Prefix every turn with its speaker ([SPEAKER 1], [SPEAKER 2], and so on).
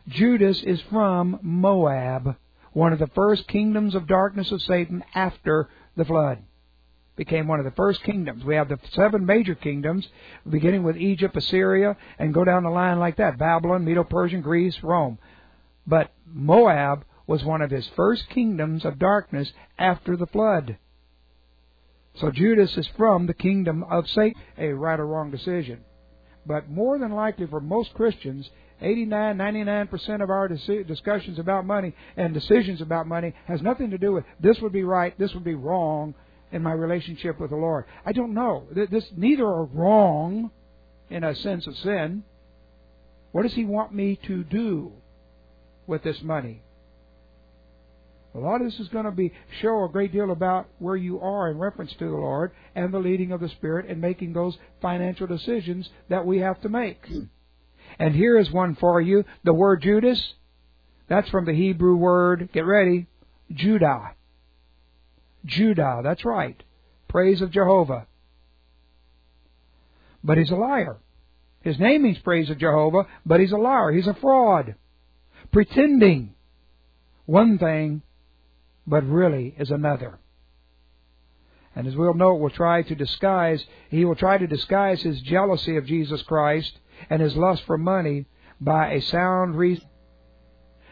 [SPEAKER 1] Judas is from Moab, one of the first kingdoms of darkness of Satan after the flood. Became one of the first kingdoms. We have the 7 major kingdoms, beginning with Egypt, Assyria, and go down the line like that. Babylon, Medo-Persian, Greece, Rome. But Moab was one of his first kingdoms of darkness after the flood. So Judas is from the kingdom of Satan. A right or wrong decision. But more than likely for most Christians, 99% of our discussions about money and decisions about money has nothing to do with this would be right, this would be wrong in my relationship with the Lord. I don't know. Neither are wrong in a sense of sin. What does He want me to do with this money? A lot of this is going to show a great deal about where you are in reference to the Lord and the leading of the Spirit in making those financial decisions that we have to make. And here is one for you. The word Judas, that's from the Hebrew word, get ready, Judah. Judah, that's right. Praise of Jehovah. But he's a liar. His name means praise of Jehovah, but he's a liar. He's a fraud. Pretending one thing, but really is another. And as we'll note, he will try to disguise his jealousy of Jesus Christ and his lust for money by a sound reason.